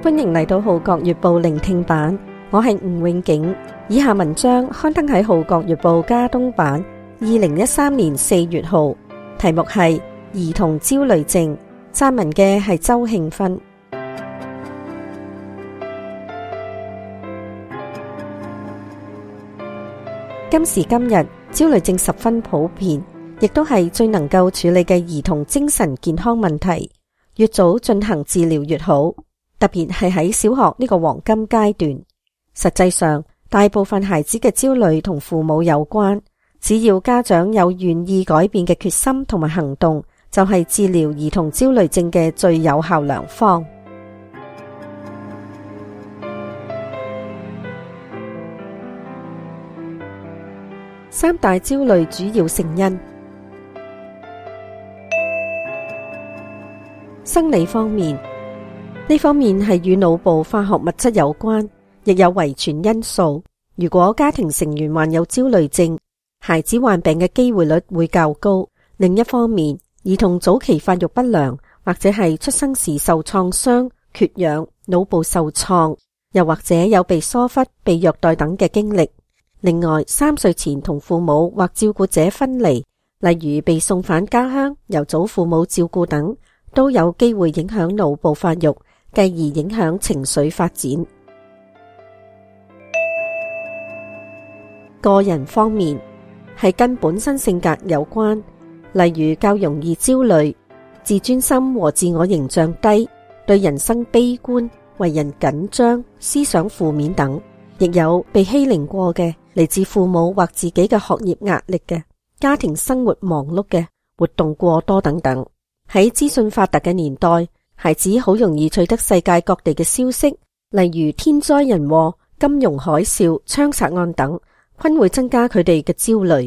歡迎嚟到《號角月報》聆聽版，我係吳永景。以下文章刊登喺《號角月報》加東版2013年4月號，題目係兒童焦慮症，撰文嘅係周慶芬。今時今日，焦慮症十分普遍，亦都係最能夠處理嘅兒童精神健康問題。越早進行治療越好。特別係喺小學呢個黃金階段，實際上大部分孩子嘅焦慮同父母有關，只要家長有願意改變嘅決心同埋行動，就係治療兒童焦慮症嘅最有效良方。三大焦慮主要成因。生理方面，呢方面係與腦部化學物質有關，亦有遺傳因素。如果家庭成員患有焦慮症，孩子患病嘅機會率會較高。另一方面，兒童早期發育不良，或者係出生時受創傷、缺氧、腦部受創，又或者有被疏忽、被虐待等嘅經歷。另外，3歲前同父母或照顧者分離，例如被送返家鄉，由祖父母照顧等，都有機會影響腦部發育，繼而影響情緒發展。個人方面，係跟本身性格有關，例如較容易焦慮、自尊心和自我形象低、對人生悲觀、為人緊張、思想負面等，亦有被欺凌過嘅，嚟自父母或自己嘅學業壓力嘅，家庭生活忙碌嘅，活動過多等等。喺資訊發達嘅年代，孩子好容易取得世界各地嘅消息，例如天災人禍、金融海嘯、槍殺案等，均會增加佢哋嘅焦慮。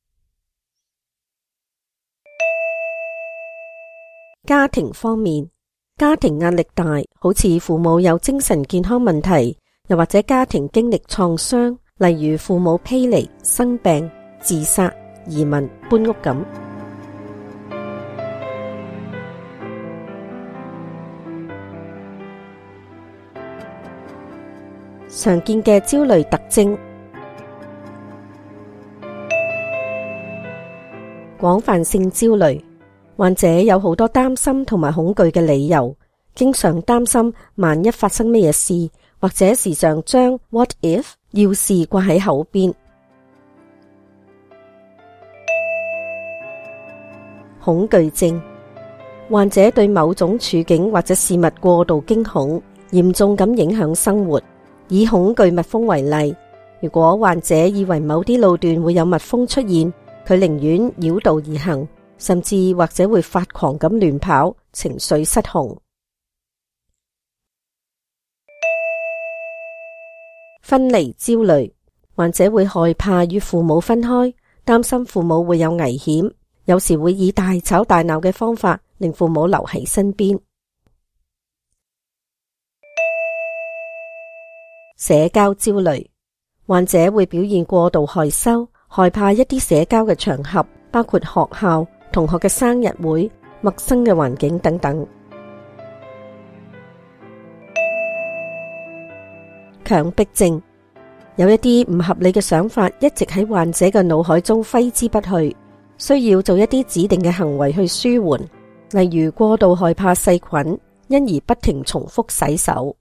家庭方面，家庭壓力大，好似父母有精神健康問題，又或者家庭經歷創傷，例如父母披離、生病、自殺、移民、搬屋咁。常見嘅焦慮特徵：廣泛性焦慮，患者有好多擔心同埋恐懼嘅理由，經常擔心萬一發生咩嘢事，或者時常將 what if 要事掛喺口邊。恐懼症，患者對某種處境或者事物過度驚恐，嚴重咁影響生活。以恐懼蜜蜂為例，如果患者以為某啲路段會有蜜蜂出現，佢寧願繞道而行，甚至或者會發狂咁亂跑，情緒失控。分離焦慮，患者會害怕與父母分開，擔心父母會有危險，有時會以大吵大鬧嘅方法令父母留喺身邊。社交焦慮，患者會表現過度害羞，害怕一啲社交嘅場合，包括學校、同學嘅生日會、陌生嘅環境等等。強迫症，有一啲唔合理嘅想法一直喺患者嘅腦海中揮之不去，需要做一啲指定嘅行為去舒緩，例如過度害怕細菌，因而不停重複洗手。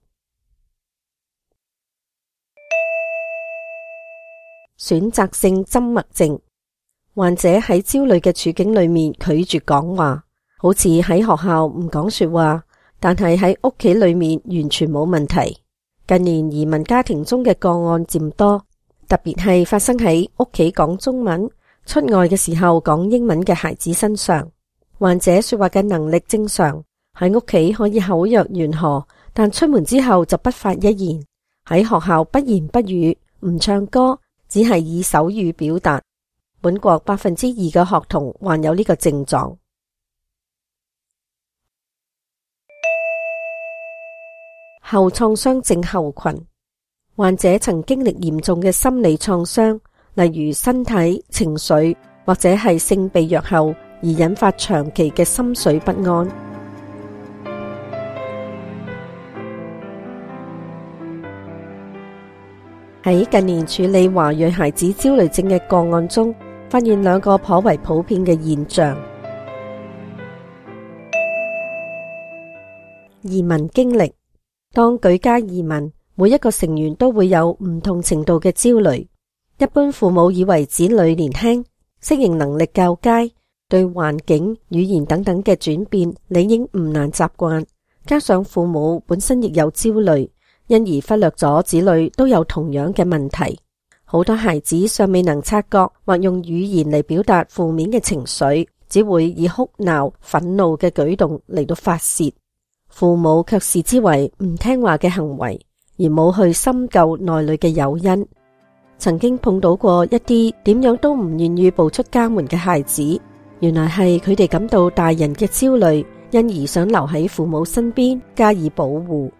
選擇性緘默症，患者喺焦慮嘅處境裏面拒絕講話，好似喺學校唔講說話，但係喺屋企裏面完全冇問題。近年移民家庭中嘅個案漸多，特別係發生喺屋企講中文，出外嘅時候講英文嘅孩子身上。患者說話嘅能力正常，喺屋企可以口若懸河，但出門之後就不發一言。喺學校不言不語，唔唱歌，只係以手語表達。本國2%嘅學童患有呢個症狀。後創傷症候群，患者曾經歷嚴重嘅心理創傷，例如身體、情緒或者係性被虐後而引發長期嘅心緒不安。 喺近年處理華裔孩子焦慮症嘅個案中，發現兩個頗為普遍嘅現象。移民經歷。當舉家移民，每一個成員都會有唔同程度嘅焦慮。一般父母以為子女年輕，適應能力較佳，對環境、語言等等嘅轉變理應唔難習慣。加上父母本身亦有焦慮，因而忽略咗子女都有同樣嘅問題。好多孩子尚未能察覺或用語言嚟表達負面嘅情緒，只會以哭鬧、憤怒嘅舉動嚟到發洩。父母卻視之為唔聽話嘅行為，而冇去深究內裏嘅誘因。曾經碰到過一啲點樣都唔願意步出家門嘅孩子，原來係佢哋感到大人嘅焦慮，因而想留喺父母身邊加以保護。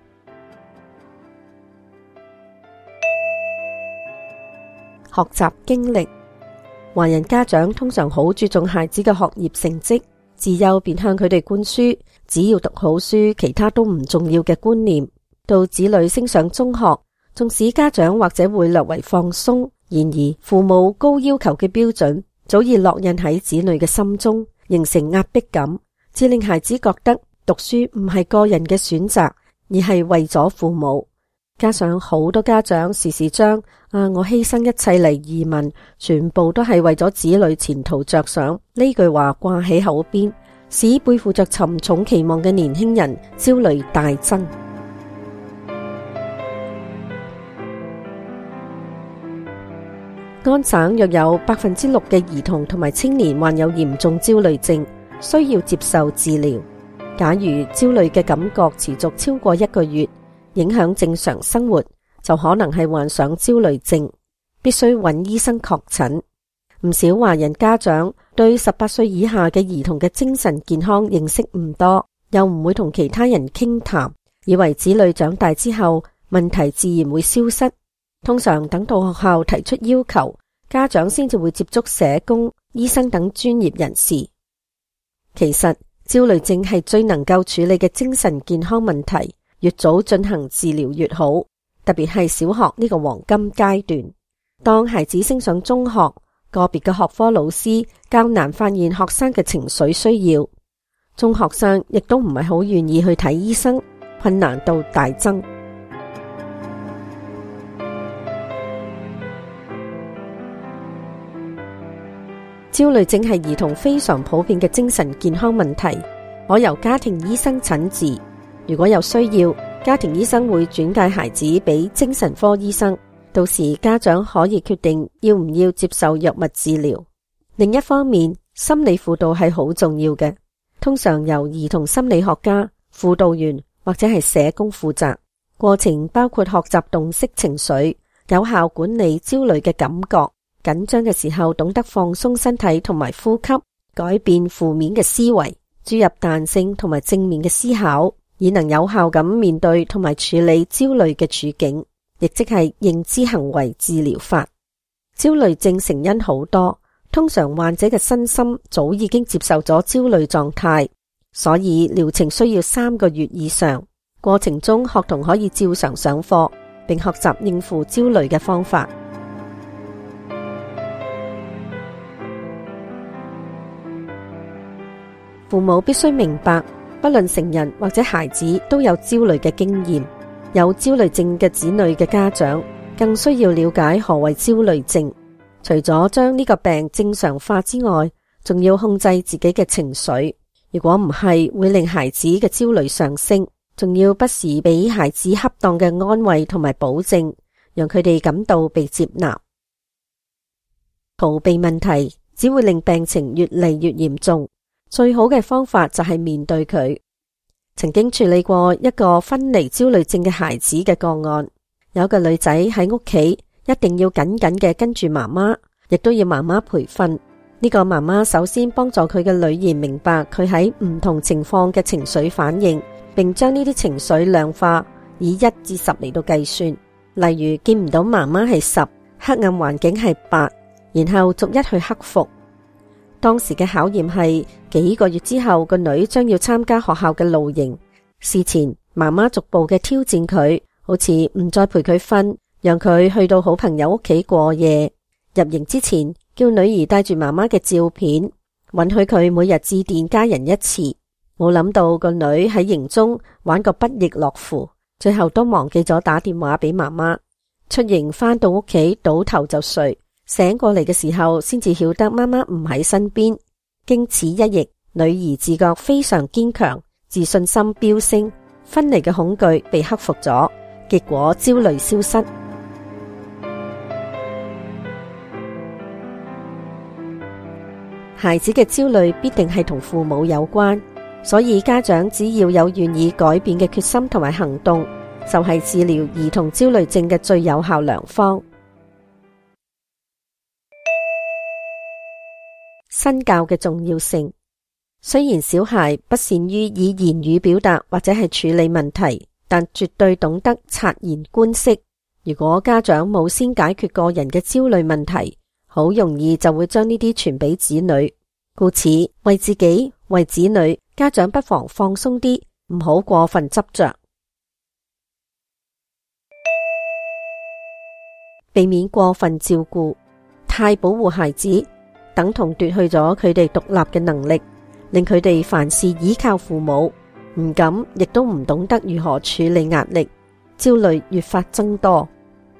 學習經歷。華人家長通常好注重孩子嘅學業成績，自幼便向佢哋灌輸只要讀好書，其他都唔重要嘅觀念。到子女升上中學，縱使家長或者會略為放鬆，然而父母高要求嘅標準早已烙印喺子女嘅心中，形成壓迫感，致令孩子覺得讀書唔係個人嘅選擇，而係為咗父母。加上好多家長時時將我犧牲一切嚟移民，全部都係為咗子女前途着想呢句話掛喺口邊，使背負着沉重期望嘅年輕人焦慮大增。安省約有6%嘅兒童同埋青年患有嚴重焦慮症，需要接受治療。假如焦慮嘅感覺持續超過1個月，影響正常生活，就可能係患上焦慮症，必須揾醫生確診。唔少華人家長對18歲以下嘅兒童嘅精神健康認識唔多，又唔會同其他人傾談，以為子女長大之後問題自然會消失。通常等到學校提出要求，家長先至會接觸社工、醫生等專業人士。其實焦慮症係最能夠處理嘅精神健康問題，越早進行治療越好，特別係小學呢個黃金階段。當孩子升上中學，個別嘅學科老師較難發現學生嘅情緒需要，中學生亦都唔係好願意去睇醫生，困難度大增。焦慮症係兒童非常普遍嘅精神健康問題，可由家庭醫生診治。如果有需要，家庭醫生會轉介孩子俾精神科醫生，到時家長可以決定要唔要接受藥物治療。另一方面，心理輔導係好重要嘅，通常由兒童心理學家、輔導員或者係社工負責。過程包括學習洞悉情緒，有效管理焦慮嘅感覺，緊張嘅時候懂得放鬆身體同埋呼吸，改變負面嘅思維，注入彈性同埋正面嘅思考，以能有效咁面對同埋處理焦慮嘅處境，亦即係認知行為治療法。焦慮症成因好多，通常患者嘅身心早已經接受咗焦慮狀態，所以療程需要3個月以上。過程中學童可以照常上課，並學習應付焦慮嘅方法。父母必須明白，不論成人或者孩子都有焦慮嘅經驗。有焦慮症嘅子女嘅家長更需要了解何謂焦慮症。除咗將呢個病正常化之外，仲要控制自己嘅情緒。如果唔係，會令孩子嘅焦慮上升。仲要不時俾孩子恰當嘅安慰同埋保證，讓佢哋感到被接納。逃避問題只會令病情越嚟越嚴重。最好嘅方法就係面對佢。曾經處理過一個分離焦慮症嘅孩子嘅個案，有個女仔喺屋企一定要緊緊嘅跟住媽媽，亦都要媽媽培訓。呢個媽媽首先幫助佢嘅女兒明白佢喺唔同情況嘅情緒反應，並將呢啲情緒量化，以1至10嚟到計算。例如見唔到媽媽係10，黑暗環境係8，然後逐一去克服。當時嘅考驗係幾個月之後，個女將要參加學校嘅露營。事前媽媽逐步嘅挑戰佢，好似唔再陪佢瞓， 讓佢去到好朋友屋企過夜。入營之前，叫女兒帶住媽媽嘅照片，允許佢每日致電家人一次。冇諗到個女喺營中玩個不亦樂乎，最後都忘記咗打電話俾媽媽。出營返到屋企倒頭就睡，醒過嚟嘅時候先至曉得媽媽唔喺身邊。經此一役，女兒自覺非常堅強，自信心飆升，分離嘅恐懼被克服咗，結果焦慮消失。孩子嘅焦慮必定係同父母有關，所以家長只要有願意改變嘅決心同埋行動，就係治療兒童焦慮症嘅最有效良方。身教嘅重要性。雖然小孩不善於以言語表達或者係處理問題，但絕對懂得察言觀色。如果家長冇先解決個人嘅焦慮問題，好容易就會將呢啲傳俾子女。故此，為自己、為子女，家長不妨放鬆啲，唔好過分執着，避免過分照顧。太保護孩子，等同奪去咗佢哋獨立嘅能力，令佢哋凡事依靠父母，唔敢亦都唔懂得如何處理壓力，焦慮越發增多。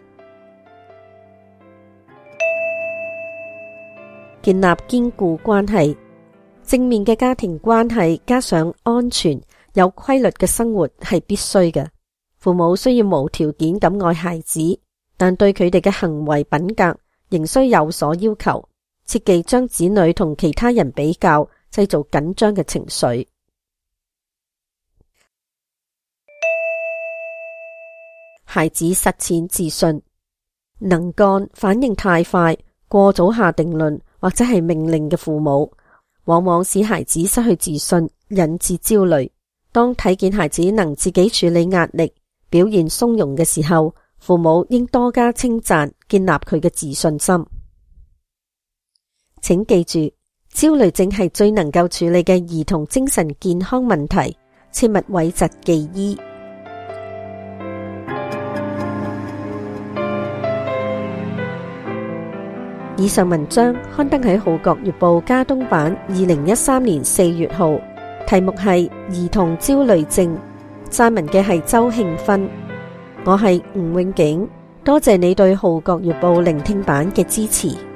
建立堅固關係，正面嘅家庭關係加上安全有規律嘅生活係必須嘅。父母需要無條件咁愛孩子，但對佢哋嘅行為品格仍需有所要求，切忌將子女同其他人比較，製造緊張嘅情緒。孩子實踐自信，能幹、反應太快、過早下定論或者係命令嘅父母，往往使孩子失去自信，引致焦慮。當睇見孩子能自己處理壓力，表現從容嘅時候，父母應多加稱讚，建立佢嘅自信心。請記住，焦慮症係最能夠處理嘅兒童精神健康問題，切勿諱疾忌醫。以上文章刊登喺《號角月報》加東版2013年4月號，題目係兒童焦慮症，撰文嘅係周慶芬。我係吳永景，多謝你對《號角月報》聆聽版嘅支持。